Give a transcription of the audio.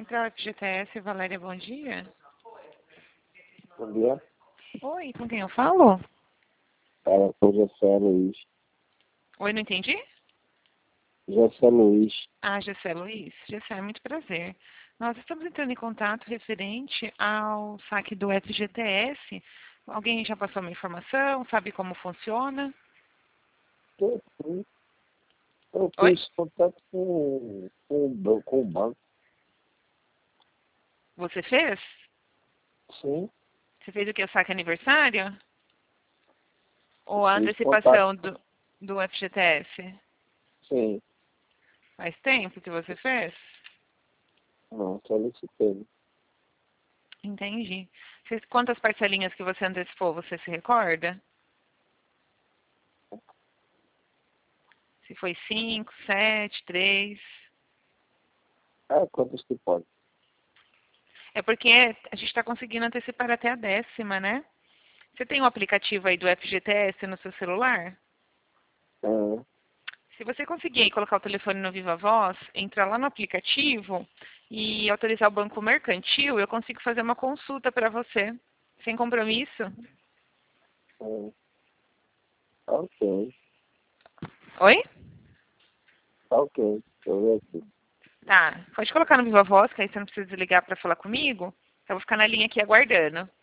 Central FGTS, Valéria, bom dia. Bom dia. Oi, com quem eu falo? Fala com José Luiz. Oi, não entendi? José Luiz. Ah, Gessé Luiz. Gessé, muito prazer. Nós estamos entrando em contato referente ao saque do FGTS. Alguém já passou uma informação? Sabe como funciona? Eu Oi? fiz contato com o banco. Você fez? Sim. Você fez o que? O saque aniversário? Ou a Fiz contato. antecipação do FGTS? Sim. Faz tempo que você fez? Não, solicitei. Entendi. Quantas parcelinhas que você antecipou, você se recorda? Se foi 5, 7, 3? Quantos que pode? É porque a gente está conseguindo antecipar até a 10ª, né? Você tem um aplicativo aí do FGTS no seu celular? É. Se você conseguir aí colocar o telefone no Viva Voz, entrar lá no aplicativo e autorizar o banco mercantil, eu consigo fazer uma consulta para você, sem compromisso. Ok. Oi? Ok. Deixa eu ver aqui. Tá. Pode colocar no Viva Voz, que aí você não precisa desligar para falar comigo. Eu vou ficar na linha aqui aguardando.